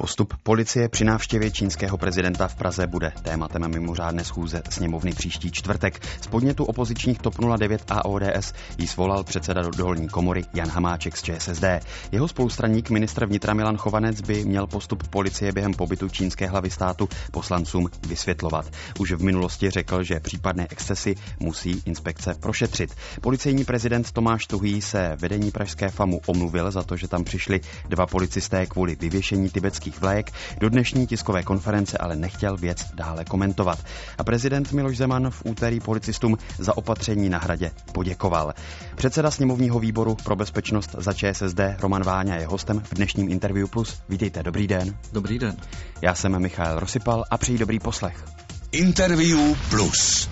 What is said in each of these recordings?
Postup policie při návštěvě čínského prezidenta v Praze bude tématem mimořádné schůze sněmovny příští čtvrtek. Z podnětu opozičních TOP 09 a ODS jí svolal předseda dolní komory Jan Hamáček z ČSSD. Jeho spolustraník ministr vnitra Milan Chovanec by měl postup policie během pobytu čínské hlavy státu poslancům vysvětlovat. Už v minulosti řekl, že případné excesy musí inspekce prošetřit. Policejní prezident Tomáš Tuhý se vedení pražské FAMu omluvil za to, že tam přišli dva policisté kvůli vyvěšení tibetských vlajek. Do dnešní tiskové konference ale nechtěl věc dále komentovat. A prezident Miloš Zeman v úterý policistům za opatření na Hradě poděkoval. Předseda sněmovního výboru pro bezpečnost za ČSSD Roman Váňa je hostem v dnešním Interview Plus. Vítejte, dobrý den. Dobrý den. Já jsem Michal Rosypal a přeji dobrý poslech. Interview Plus.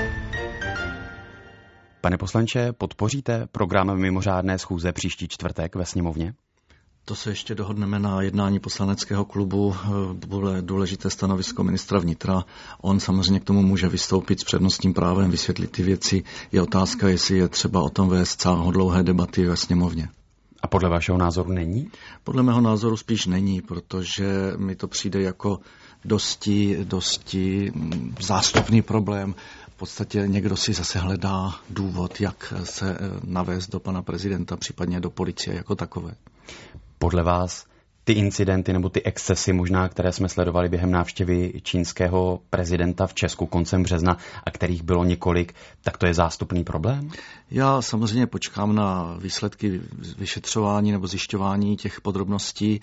Pane poslanče, podpoříte program mimořádné schůze příští čtvrtek ve sněmovně? To se ještě dohodneme na jednání poslaneckého klubu. Bude důležité stanovisko ministra vnitra. On samozřejmě k tomu může vystoupit s přednostním právem, vysvětlit ty věci. Je otázka, jestli je třeba o tom vést sáhodlouhé debaty ve sněmovně. A podle vašeho názoru není? Podle mého názoru spíš není, protože mi to přijde jako dosti zástupný problém. V podstatě někdo si zase hledá důvod, jak se navést do pana prezidenta, případně do policie jako takové. Podle vás ty incidenty nebo ty excesy možná, které jsme sledovali během návštěvy čínského prezidenta v Česku koncem března a kterých bylo několik, tak to je zástupný problém? Já samozřejmě počkám na výsledky vyšetřování nebo zjišťování těch podrobností.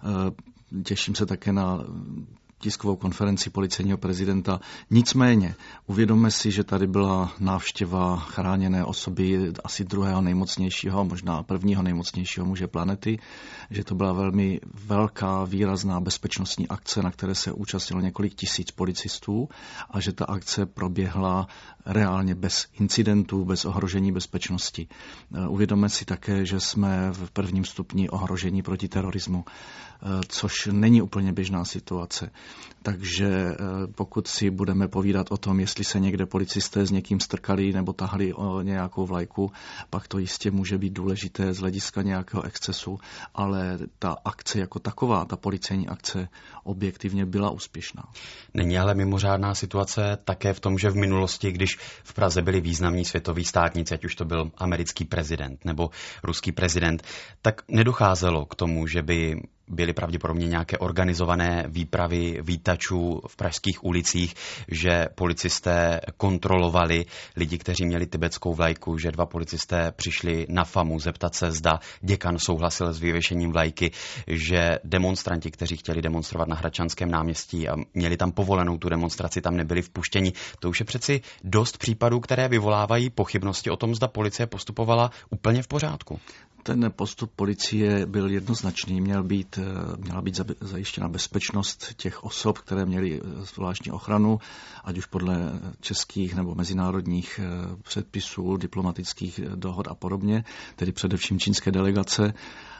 Těším se také na tiskovou konferenci policejního prezidenta. Nicméně uvědomme si, že tady byla návštěva chráněné osoby asi druhého nejmocnějšího, možná prvního nejmocnějšího muže planety, že to byla velmi velká, výrazná bezpečnostní akce, na které se účastnilo několik tisíc policistů a že ta akce proběhla reálně bez incidentů, bez ohrožení bezpečnosti. Uvědomme si také, že jsme v prvním stupni ohrožení proti terorismu, což není úplně běžná situace. Takže pokud si budeme povídat o tom, jestli se někde policisté s někým strkali nebo tahli o nějakou vlajku, pak to jistě může být důležité z hlediska nějakého excesu, ale ta akce jako taková, ta policejní akce objektivně byla úspěšná. Není ale mimořádná situace také v tom, že v minulosti, když v Praze byli významní světoví státníci, ať už to byl americký prezident nebo ruský prezident, tak nedocházelo k tomu, že by byly pravděpodobně nějaké organizované výpravy vítačů v pražských ulicích, že policisté kontrolovali lidi, kteří měli tibetskou vlajku, že dva policisté přišli na FAMu zeptat se, zda děkan souhlasil s vyvěšením vlajky, že demonstranti, kteří chtěli demonstrovat na Hradčanském náměstí a měli tam povolenou tu demonstraci, tam nebyli vpuštěni. To už je přeci dost případů, které vyvolávají pochybnosti o tom, zda policie postupovala úplně v pořádku. Ten postup policie byl jednoznačný, měla být zajištěna bezpečnost těch osob, které měly zvláštní ochranu, ať už podle českých nebo mezinárodních předpisů, diplomatických dohod a podobně, tedy především čínské delegace,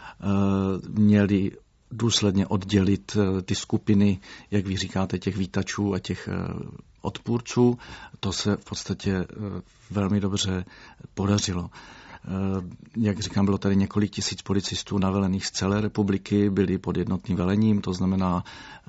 měly důsledně oddělit ty skupiny, jak vy říkáte, těch vítačů a těch odpůrců. To se v podstatě velmi dobře podařilo. Jak říkám, bylo tady několik tisíc policistů navelených z celé republiky, byli pod jednotným velením, to znamená,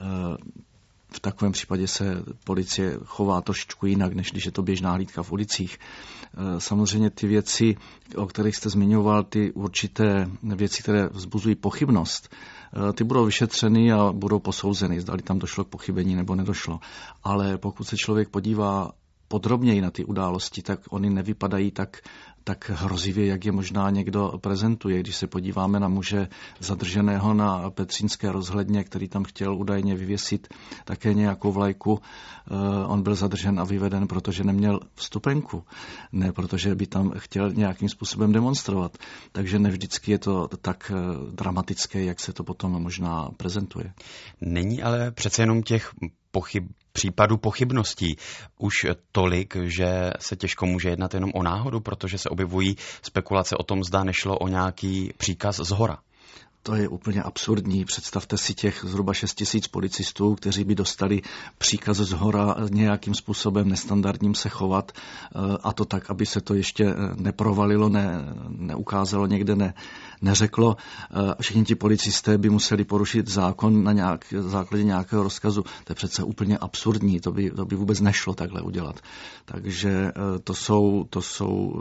v takovém případě se policie chová trošičku jinak, než když je to běžná hlídka v ulicích. Samozřejmě ty věci, o kterých jste zmiňoval, ty určité věci, které vzbuzují pochybnost, ty budou vyšetřeny a budou posouzeny, zdali tam došlo k pochybení nebo nedošlo. Ale pokud se člověk podívá podrobněji na ty události, tak oni nevypadají tak hrozivě, jak je možná někdo prezentuje. Když se podíváme na muže zadrženého na Petřínské rozhledně, který tam chtěl údajně vyvěsit také nějakou vlajku, on byl zadržen a vyveden, protože neměl vstupenku, ne protože by tam chtěl nějakým způsobem demonstrovat. Takže nevždycky je to tak dramatické, jak se to potom možná prezentuje. Není ale přece jenom těch případů pochybností už tolik, že se těžko může jednat jenom o náhodu, protože se objevují spekulace o tom, zda nešlo o nějaký příkaz zhora. To je úplně absurdní. Představte si těch zhruba 6 000 policistů, kteří by dostali příkaz zhora nějakým způsobem nestandardním se chovat, a to tak, aby se to ještě neprovalilo, neukázalo někde, neřeklo. Všichni ti policisté by museli porušit zákon na základě nějakého rozkazu. To je přece úplně absurdní, to by vůbec nešlo takhle udělat. Takže to jsou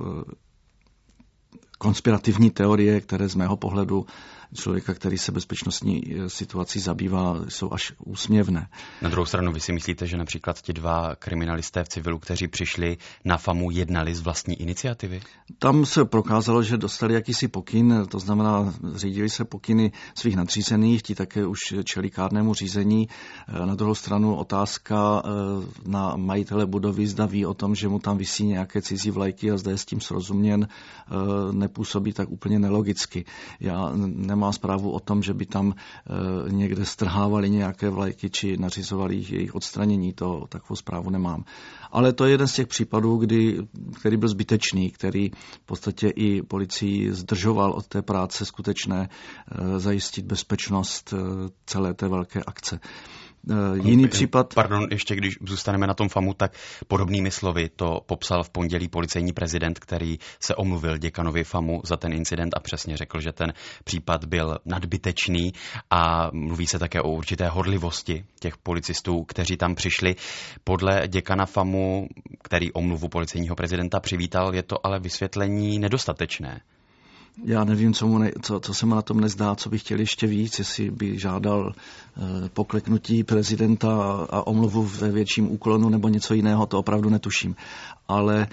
konspirativní teorie, které z mého pohledu člověka, který se bezpečnostní situací zabývá, jsou až úsměvné. Na druhou stranu, vy si myslíte, že například ti 2 kriminalisté v civilu, kteří přišli na FAMu, jednali z vlastní iniciativy? Tam se prokázalo, že dostali jakýsi pokyn, to znamená, řídili se pokyny svých nadřízených, ti také už čelí kárnému řízení. Na druhou stranu otázka na majitele budovy, zda ví o tom, že mu tam visí nějaké cizí vlajky a zda je s tím srozuměn, nepůsobí tak úplně nelogicky. Já nemám zprávu o tom, že by tam někde strhávali nějaké vlajky či nařizovali jejich odstranění. Takovou zprávu nemám. Ale to je jeden z těch případů, který byl zbytečný, který v podstatě i policii zdržoval od té práce skutečné zajistit bezpečnost celé té velké akce. Jiný případ... Pardon, ještě když zůstaneme na tom FAMu, tak podobnými slovy to popsal v pondělí policejní prezident, který se omluvil děkanovi FAMu za ten incident a přesně řekl, že ten případ byl nadbytečný a mluví se také o určité horlivosti těch policistů, kteří tam přišli. Podle děkana FAMu, který omluvu policejního prezidenta přivítal, je to ale vysvětlení nedostatečné. Já nevím, co se mu na tom nezdá, co by chtěl ještě víc, jestli by žádal pokleknutí prezidenta a omluvu ve větším úklonu nebo něco jiného, to opravdu netuším. Ale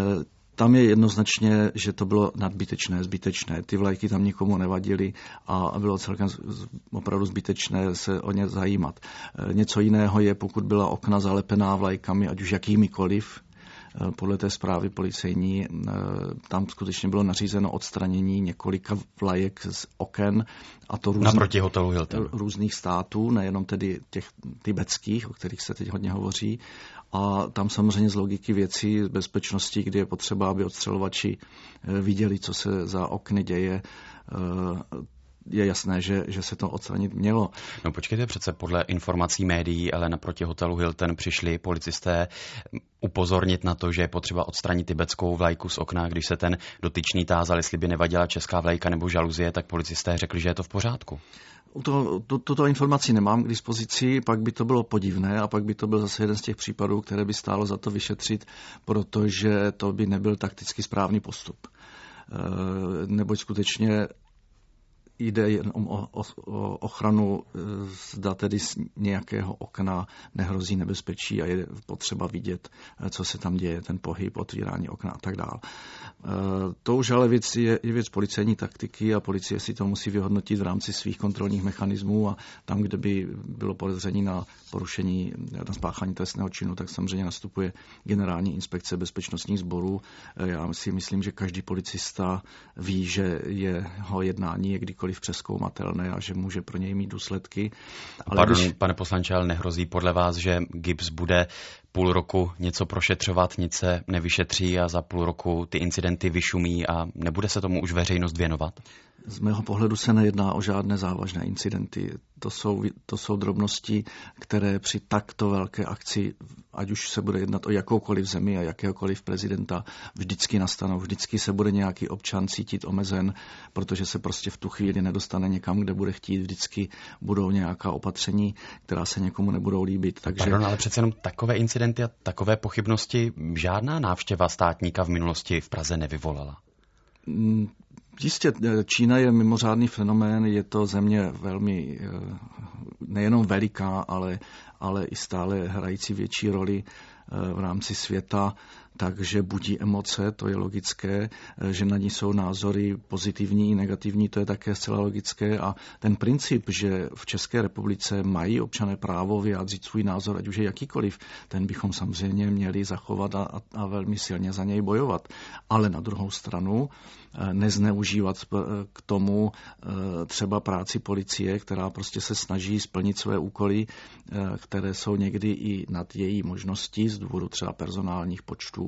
tam je jednoznačně, že to bylo nadbytečné, zbytečné. Ty vlajky tam nikomu nevadily a bylo celkem opravdu zbytečné se o ně zajímat. Něco jiného je, pokud byla okna zalepená vlajkami, ať už jakýmikoliv. Podle té zprávy policejní tam skutečně bylo nařízeno odstranění několika vlajek z oken, a to naproti hotelu Hilton. Různých států, nejenom tedy těch tibetských, o kterých se teď hodně hovoří. A tam samozřejmě z logiky věcí bezpečnosti, kdy je potřeba, aby odstřelovači viděli, co se za okny děje, je jasné, že se to odstranit mělo. No počkejte, přece podle informací médií, ale naproti hotelu Hilton přišli policisté upozornit na to, že je potřeba odstranit tibetskou vlajku z okna. Když se ten dotyčný tázal, jestli by nevadila česká vlajka nebo žaluzie, tak policisté řekli, že je to v pořádku. Tuto informaci nemám k dispozici, pak by to bylo podivné a pak by to byl zase jeden z těch případů, které by stálo za to vyšetřit, protože to by nebyl takticky správný postup. Neboť skutečně jde jen o ochranu, zda tedy z nějakého okna nehrozí nebezpečí a je potřeba vidět, co se tam děje, ten pohyb, otvírání okna a tak dále. To už ale je věc policejní taktiky a policie si to musí vyhodnotit v rámci svých kontrolních mechanismů a tam, kde by bylo podezření na porušení, na spáchání trestného činu, tak samozřejmě nastupuje Generální inspekce bezpečnostních sborů. Já si myslím, že každý policista ví, že jeho jednání je kdykoliv přezkoumatelné a že může pro něj mít důsledky. Ale pane poslanče, ale nehrozí podle vás, že GIBS bude půl roku něco prošetřovat, nic se nevyšetří a za půl roku ty incidenty vyšumí a nebude se tomu už veřejnost věnovat? Z mého pohledu se nejedná o žádné závažné incidenty. To jsou drobnosti, které při takto velké akci, ať už se bude jednat o jakoukoliv zemi a jakéhokoliv prezidenta, vždycky nastanou. Vždycky se bude nějaký občan cítit omezen, protože se prostě v tu chvíli nedostane někam, kde bude chtít. Vždycky budou nějaká opatření, která se někomu nebudou líbit. Takže... Pardon, ale přece jenom takové incidenty a takové pochybnosti žádná návštěva státníka v minulosti v Praze nevyvolala. Jistě, Čína je mimořádný fenomén, je to země velmi nejenom veliká, ale i stále hrající větší roli v rámci světa, takže budí emoce, to je logické, že na ní jsou názory pozitivní i negativní, to je také zcela logické a ten princip, že v České republice mají občané právo vyjádřit svůj názor, ať už je jakýkoliv, ten bychom samozřejmě měli zachovat a velmi silně za něj bojovat. Ale na druhou stranu nezneužívat k tomu třeba práci policie, která prostě se snaží splnit své úkoly, které jsou někdy i nad její možností z důvodu třeba personálních počtů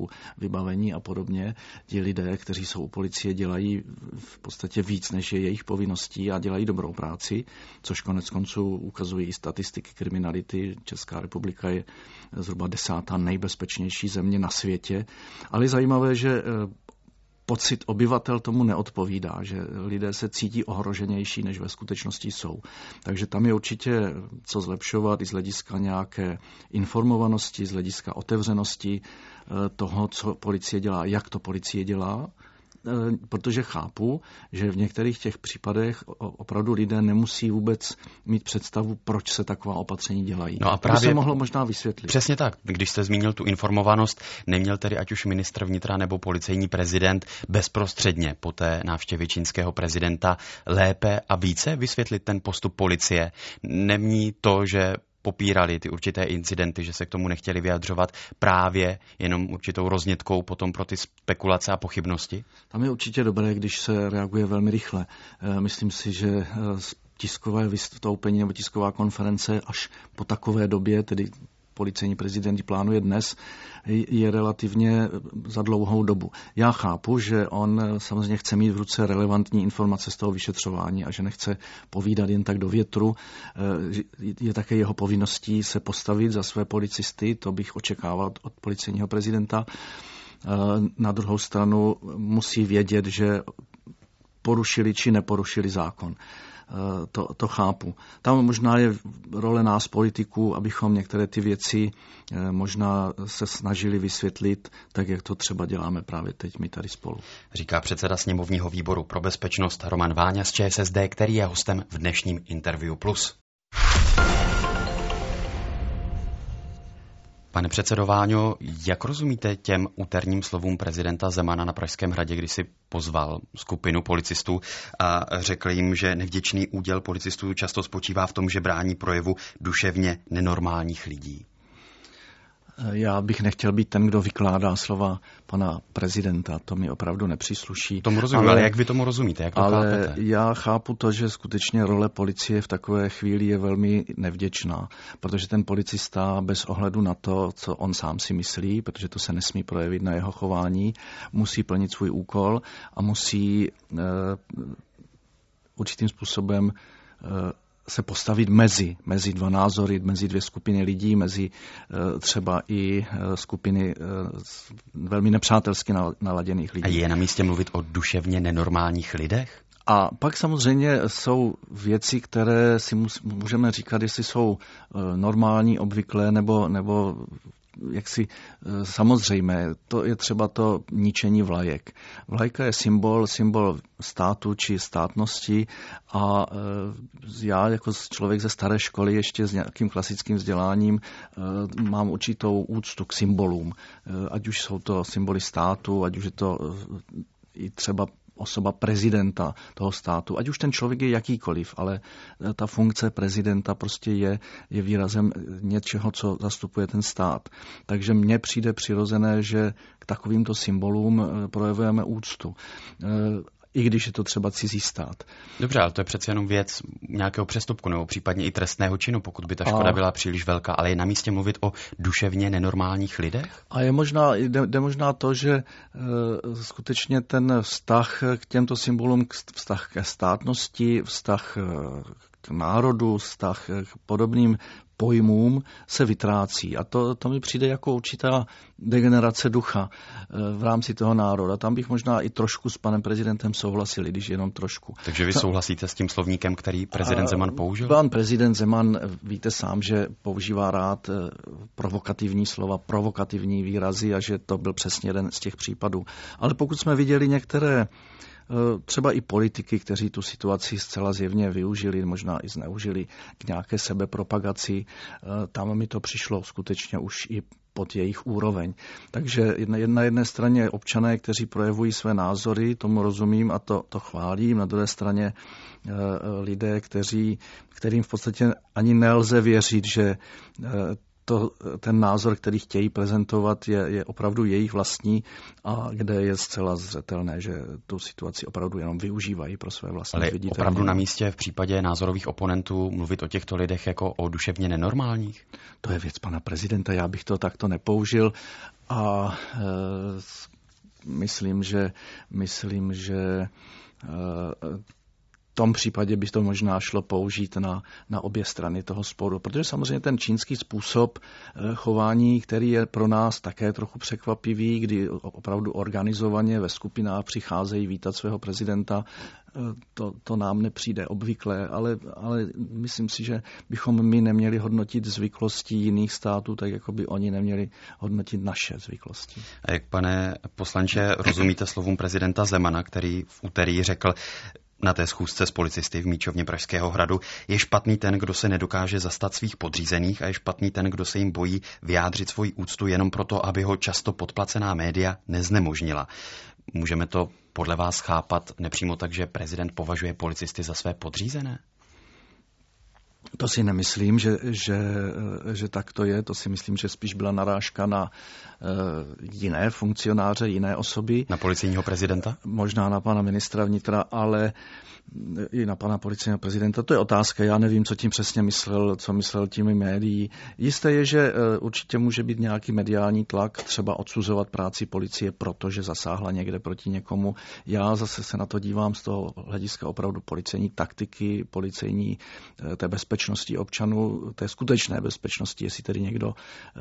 jsou vybavení a podobně. Ti lidé, kteří jsou u policie, dělají v podstatě víc, než je jejich povinností a dělají dobrou práci, což konec konců ukazují i statistiky kriminality. Česká republika je zhruba 10. nejbezpečnější země na světě. Ale je zajímavé, že pocit obyvatel tomu neodpovídá, že lidé se cítí ohroženější, než ve skutečnosti jsou. Takže tam je určitě co zlepšovat i z hlediska nějaké informovanosti, z hlediska otevřenosti toho, co policie dělá, jak to policie dělá, protože chápu, že v některých těch případech opravdu lidé nemusí vůbec mít představu, proč se taková opatření dělají. No a právě to se mohlo možná vysvětlit. Přesně tak. Když jste zmínil tu informovanost, neměl tedy ať už ministr vnitra nebo policejní prezident bezprostředně po té návštěvě čínského prezidenta lépe a více vysvětlit ten postup policie? Nemní to, že popírali ty určité incidenty, že se k tomu nechtěli vyjadřovat právě jenom určitou roznětkou potom pro ty spekulace a pochybnosti? Tam je určitě dobré, když se reaguje velmi rychle. Myslím si, že tiskové vystoupení nebo tisková konference až po takové době, tedy policejní prezident plánuje dnes, je relativně za dlouhou dobu. Já chápu, že on samozřejmě chce mít v ruce relevantní informace z toho vyšetřování a že nechce povídat jen tak do větru. Je také jeho povinností se postavit za své policisty, to bych očekával od policejního prezidenta. Na druhou stranu musí vědět, že porušili či neporušili zákon. To chápu. Tam možná je role nás politiků, abychom některé ty věci možná se snažili vysvětlit, tak jak to třeba děláme právě teď my tady spolu. Říká předseda sněmovního výboru pro bezpečnost Roman Váňa z ČSSD, který je hostem v dnešním Interview Plus. Pane předsedo Váňo, jak rozumíte těm úterním slovům prezidenta Zemana na Pražském hradě, když si pozval skupinu policistů a řekl jim, že nevděčný úděl policistů často spočívá v tom, že brání projevu duševně nenormálních lidí? Já bych nechtěl být ten, kdo vykládá slova pana prezidenta. To mi opravdu nepřísluší. Tomu rozumím, ale jak vy tomu rozumíte? Jak to chápete? Já chápu to, že skutečně role policie v takové chvíli je velmi nevděčná, protože ten policista bez ohledu na to, co on sám si myslí, protože to se nesmí projevit na jeho chování, musí plnit svůj úkol a musí určitým způsobem se postavit mezi dva názory, mezi dvě skupiny lidí, mezi třeba i skupiny velmi nepřátelsky naladěných lidí. A je na místě mluvit o duševně nenormálních lidech? A pak samozřejmě jsou věci, které si můžeme říkat, jestli jsou normální, obvyklé nebo jaksi samozřejmé. To je třeba to ničení vlajek. Vlajka je symbol státu či státnosti a já jako člověk ze staré školy ještě s nějakým klasickým vzděláním mám určitou úctu k symbolům. Ať už jsou to symboly státu, ať už je to i třeba osoba prezidenta toho státu, ať už ten člověk je jakýkoliv, ale ta funkce prezidenta prostě je výrazem něčeho, co zastupuje ten stát. Takže mně přijde přirozené, že k takovýmto symbolům projevujeme úctu. I když je to třeba cizí stát. Dobře, ale to je přece jenom věc nějakého přestupku nebo případně i trestného činu, pokud by ta škoda byla příliš velká, ale je na místě mluvit o duševně nenormálních lidech? A jde možná to, že skutečně ten vztah k těmto symbolům, vztah ke státnosti, vztah k národu, vztah k podobným pojmům se vytrácí. A to mi přijde jako určitá degenerace ducha v rámci toho národa. Tam bych možná i trošku s panem prezidentem souhlasil, když jenom trošku. Takže vy souhlasíte s tím slovníkem, který prezident Zeman použil? Pan prezident Zeman, víte sám, že používá rád provokativní slova, provokativní výrazy a že to byl přesně jeden z těch případů. Ale pokud jsme viděli některé třeba i politiky, kteří tu situaci zcela zjevně využili, možná i zneužili k nějaké sebepropagaci, tam mi to přišlo skutečně už i pod jejich úroveň. Takže na jedné straně občané, kteří projevují své názory, tomu rozumím a to chválím, na druhé straně lidé, kterým v podstatě ani nelze věřit, že ten názor, který chtějí prezentovat, je opravdu jejich vlastní a kde je zcela zřetelné, že tu situaci opravdu jenom využívají pro své vlastní viditelné. Ale opravdu na místě v případě názorových oponentů mluvit o těchto lidech jako o duševně nenormálních? To je věc pana prezidenta, já bych to takto nepoužil a myslím, že v tom případě by to možná šlo použít na obě strany toho sporu, protože samozřejmě ten čínský způsob chování, který je pro nás také trochu překvapivý, kdy opravdu organizovaně ve skupinách přicházejí vítat svého prezidenta, to nám nepřijde obvyklé, ale myslím si, že bychom my neměli hodnotit zvyklosti jiných států, tak jako by oni neměli hodnotit naše zvyklosti. A jak, pane poslanče, rozumíte slovům prezidenta Zemana, který v úterý řekl na té schůzce s policisty v Míčovně Pražského hradu: je špatný ten, kdo se nedokáže zastat svých podřízených, a je špatný ten, kdo se jim bojí vyjádřit svoji úctu jenom proto, aby ho často podplacená média neznemožnila. Můžeme to podle vás chápat nepřímo tak, že prezident považuje policisty za své podřízené? To si nemyslím, že tak to je. To si myslím, že spíš byla narážka na jiné funkcionáře, jiné osoby. Na policejního prezidenta? Možná na pana ministra vnitra, ale i na pana policejního prezidenta. To je otázka. Já nevím, co tím přesně myslel, co myslel těmi médií. Jisté je, že určitě může být nějaký mediální tlak, třeba odsuzovat práci policie, protože zasáhla někde proti někomu. Já zase se na to dívám z toho hlediska opravdu policejní taktiky, policejní té bezpečnosti občanů, té skutečné bezpečnosti, jestli tedy někdo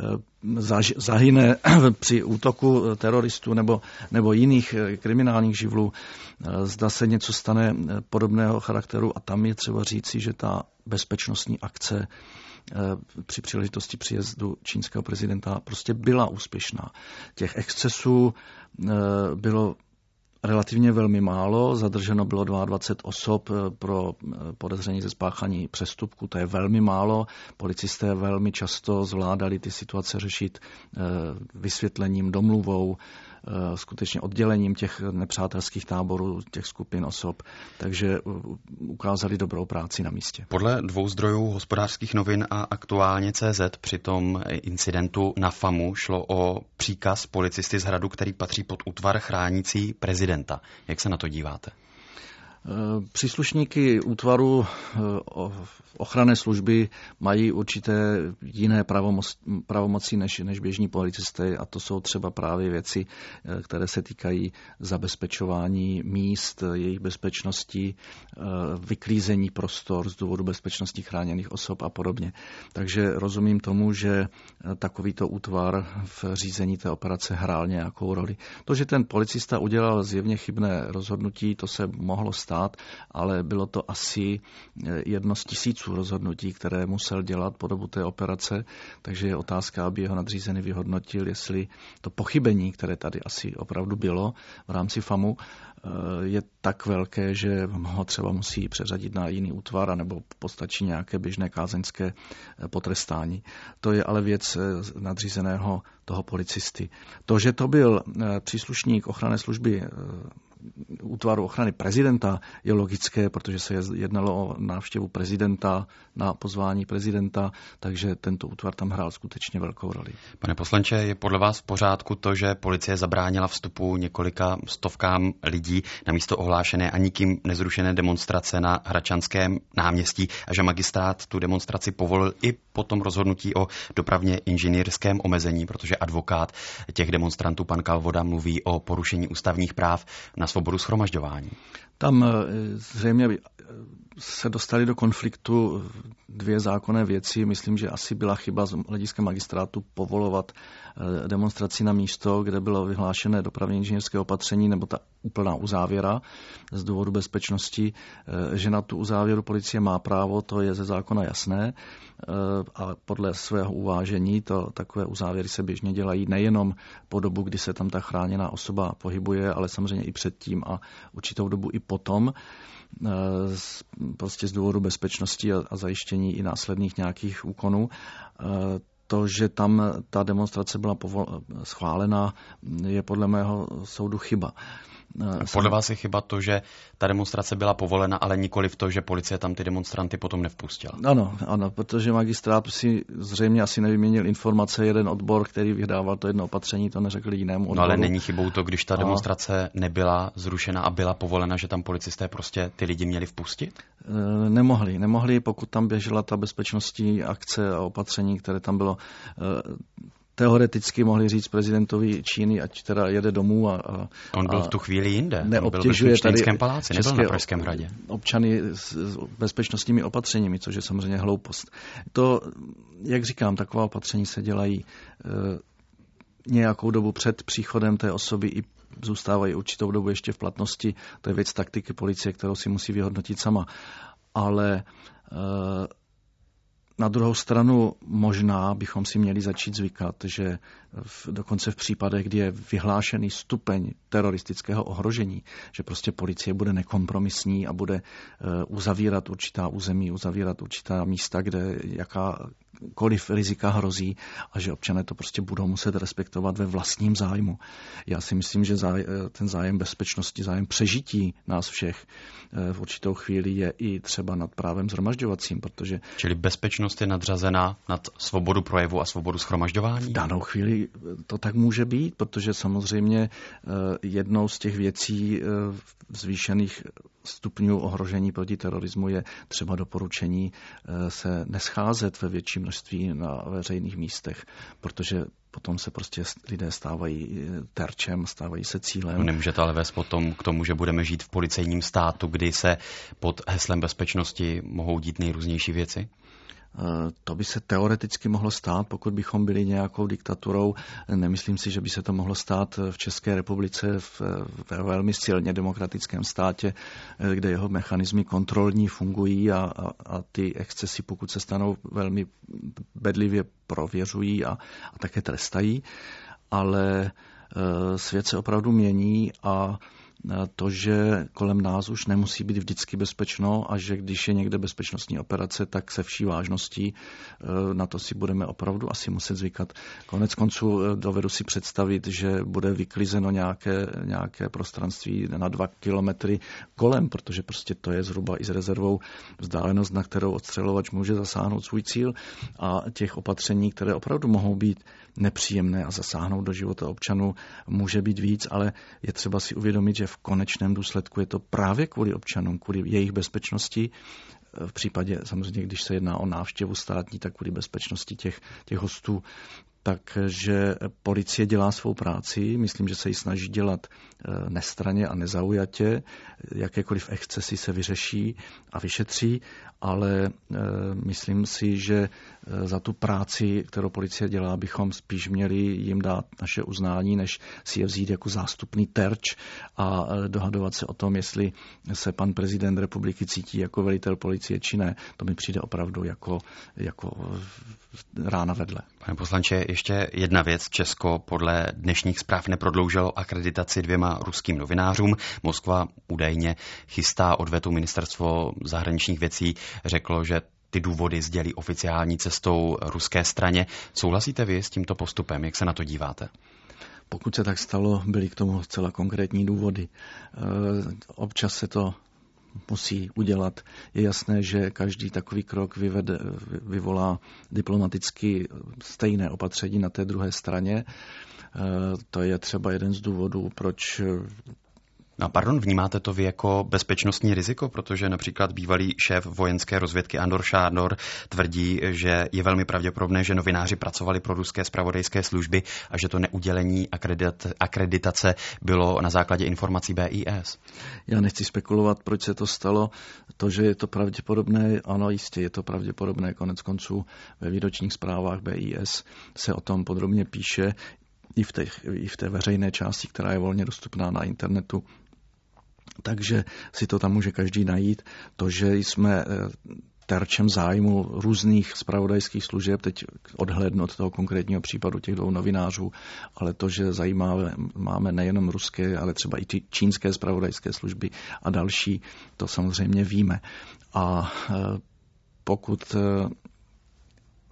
zahyne při útoku teroristů nebo jiných kriminálních živlů, zda se něco stane podobného charakteru, a tam je třeba říci, že ta bezpečnostní akce při příležitosti příjezdu čínského prezidenta prostě byla úspěšná. Těch excesů bylo relativně velmi málo, zadrženo bylo 22 osob pro podezření ze spáchání přestupku, to je velmi málo. Policisté velmi často zvládali ty situace řešit vysvětlením, domluvou, skutečně oddělením těch nepřátelských táborů, těch skupin osob, takže ukázali dobrou práci na místě. Podle dvou zdrojů Hospodářských novin a Aktuálně CZ při tom incidentu na FAMu šlo o příkaz policisty z Hradu, který patří pod útvar chránící prezidenta. Jak se na to díváte? Příslušníky útvaru ochranné služby mají určité jiné pravomoci než běžní policisté, a to jsou třeba právě věci, které se týkají zabezpečování míst, jejich bezpečnosti, vyklízení prostor z důvodu bezpečnosti chráněných osob a podobně. Takže rozumím tomu, že takovýto útvar v řízení té operace hrál nějakou roli. To, že ten policista udělal zjevně chybné rozhodnutí, to se mohlo stát, ale bylo to asi 1 z 1000 rozhodnutí, které musel dělat po dobu té operace, takže je otázka, aby jeho nadřízený vyhodnotil, jestli to pochybení, které tady asi opravdu bylo v rámci FAMu, je tak velké, že ho třeba musí přeřadit na jiný útvar, anebo postačí nějaké běžné kázeňské potrestání. To je ale věc nadřízeného toho policisty. To, že to byl příslušník ochranné služby útvaru ochrany prezidenta, je logické, protože se jednalo o návštěvu prezidenta na pozvání prezidenta, takže tento útvar tam hrál skutečně velkou roli. Pane poslanče, je podle vás v pořádku to, že policie zabránila vstupu několika stovkám lidí na místo ohlášené a nikým nezrušené demonstrace na Hradčanském náměstí a že magistrát tu demonstraci povolil i po tom rozhodnutí o dopravně inženýrském omezení, protože advokát těch demonstrantů pan Kalvoda mluví o porušení ústavních práv na svobodu shromažďování? Tam zřejmě se dostali do konfliktu 2 zákonné věci. Myslím, že asi byla chyba z hlediska magistrátu povolovat demonstraci na místo, kde bylo vyhlášené dopravně inženýrské opatření nebo ta úplná uzávěra z důvodu bezpečnosti. Že na tu uzávěru policie má právo, to je ze zákona jasné, a podle svého uvážení takové uzávěry se běžně dělají nejenom po dobu, kdy se tam ta chráněná osoba pohybuje, ale samozřejmě i předtím a určitou dobu i potom, prostě z důvodu bezpečnosti a zajištění i následných nějakých úkonů. To, že tam ta demonstrace byla schválena, je podle mého soudu chyba. Podle vás je chyba to, že ta demonstrace byla povolena, ale nikoli v to, že policie tam ty demonstranty potom nevpustila? Ano, protože magistrát si zřejmě asi nevyměnil informace, jeden odbor, který vydával to jedno opatření, to neřekl jinému odboru. No ale není chybou to, když ta demonstrace nebyla zrušena a byla povolena, že tam policisté prostě ty lidi měli vpustit? Nemohli, pokud tam běžela ta bezpečnostní akce a opatření, které tam bylo. Teoreticky mohli říct prezidentovi Číny, ať teda jede domů a on byl v tu chvíli jinde. Neobtěžuje tady paláci, nebyl na Pražském hradě. Občany s bezpečnostními opatřeními, což je samozřejmě hloupost. To, jak říkám, taková opatření se dělají nějakou dobu před příchodem té osoby i zůstávají určitou dobu ještě v platnosti. To je věc taktiky policie, kterou si musí vyhodnotit sama. Ale na druhou stranu možná bychom si měli začít zvykat, že dokonce v případech, kdy je vyhlášený stupeň teroristického ohrožení, že prostě policie bude nekompromisní a bude uzavírat určitá území, uzavírat určitá místa, kde jakákoliv rizika hrozí a že občané to prostě budou muset respektovat ve vlastním zájmu. Já si myslím, že ten zájem bezpečnosti, zájem přežití nás všech v určitou chvíli je i třeba nad právem shromažďovacím, protože... Čili bezpečnost je nadřazená nad svobodu projevu a svobodu shromažďování? V danou chvíli to tak může být, protože samozřejmě jednou z těch věcí zvýšených stupňů ohrožení proti terorismu je třeba doporučení se nescházet ve větším množství na veřejných místech, protože potom se prostě lidé stávají terčem, stávají se cílem. No nemůžete ale vést potom k tomu, že budeme žít v policejním státu, kdy se pod heslem bezpečnosti mohou dít nejrůznější věci? To by se teoreticky mohlo stát, pokud bychom byli nějakou diktaturou. Nemyslím si, že by se to mohlo stát v České republice, ve velmi silně demokratickém státě, kde jeho mechanismy kontrolní fungují a ty excesy, pokud se stanou, velmi bedlivě prověřují a také trestají. Ale svět se opravdu mění a to, že kolem nás už nemusí být vždycky bezpečno a že když je někde bezpečnostní operace, tak se vší vážností na to si budeme opravdu asi muset zvykat. Konec konců dovedu si představit, že bude vyklizeno nějaké prostranství na 2 kilometry kolem, protože prostě to je zhruba i s rezervou vzdálenost, na kterou odstřelovač může zasáhnout svůj cíl a těch opatření, které opravdu mohou být nepříjemné a zasáhnout do života občanů, může být víc, ale je třeba si uvědomit, že v konečném důsledku je to právě kvůli občanům, kvůli jejich bezpečnosti. V případě samozřejmě, když se jedná o návštěvu státní, tak kvůli bezpečnosti těch hostů. Takže policie dělá svou práci, myslím, že se ji snaží dělat nestranně a nezaujatě, jakékoliv excesy se vyřeší a vyšetří, ale myslím si, že za tu práci, kterou policie dělá, bychom spíš měli jim dát naše uznání, než si je vzít jako zástupný terč a dohadovat se o tom, jestli se pan prezident republiky cítí jako velitel policie či ne. To mi přijde opravdu jako rána vedle. Pane poslanče, ještě jedna věc. Česko podle dnešních zpráv neprodloužilo akreditaci 2 ruským novinářům. Moskva údajně chystá odvetu. Ministerstvo zahraničních věcí řeklo, že ty důvody sdělí oficiální cestou ruské straně. Souhlasíte vy s tímto postupem? Jak se na to díváte? Pokud se tak stalo, byly k tomu zcela konkrétní důvody. Občas se to musí udělat. Je jasné, že každý takový krok vyvolá diplomaticky stejné opatření na té druhé straně. To je třeba jeden z důvodů, proč... No pardon, vnímáte to vy jako bezpečnostní riziko, protože například bývalý šéf vojenské rozvědky Andor Šádor tvrdí, že je velmi pravděpodobné, že novináři pracovali pro ruské zpravodajské služby a že to neudělení akreditace bylo na základě informací BIS. Já nechci spekulovat, proč se to stalo. To, že je to pravděpodobné, ano, jistě je to pravděpodobné. Konec konců ve výročních zprávách BIS se o tom podrobně píše i v té veřejné části, která je volně dostupná na internetu. Takže si to tam může každý najít. To, že jsme terčem zájmu různých zpravodajských služeb, teď odhlédnu od toho konkrétního případu těch 2 novinářů, ale to, že máme nejenom ruské, ale třeba i ty čínské zpravodajské služby a další, to samozřejmě víme. A pokud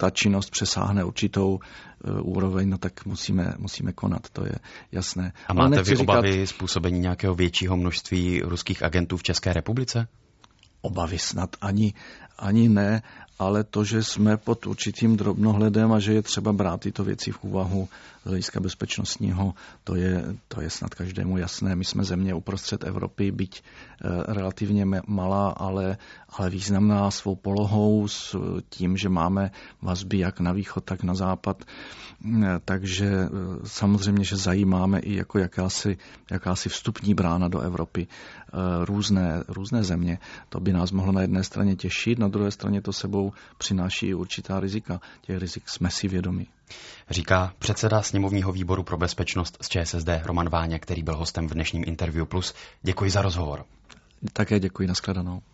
ta činnost přesáhne určitou úroveň, no tak musíme konat, to je jasné. A máte vy obavy z působení nějakého většího množství ruských agentů v České republice? Obavy snad ani ne, ale to, že jsme pod určitým drobnohledem a že je třeba brát tyto věci v úvahu z hlediska bezpečnostního, to je snad každému jasné. My jsme země uprostřed Evropy, byť relativně malá, ale významná svou polohou, s tím, že máme vazby jak na východ, tak na západ. Takže samozřejmě, že zajímáme i jako jakási vstupní brána do Evropy různé země. To by nás mohlo na jedné straně těšit, na druhé straně to sebou přináší i určitá rizika. Těch rizik jsme si vědomi. Říká předseda sněmovního výboru pro bezpečnost z ČSSD Roman Váňa, který byl hostem v dnešním Interview Plus. Děkuji za rozhovor. Také děkuji, nashledanou.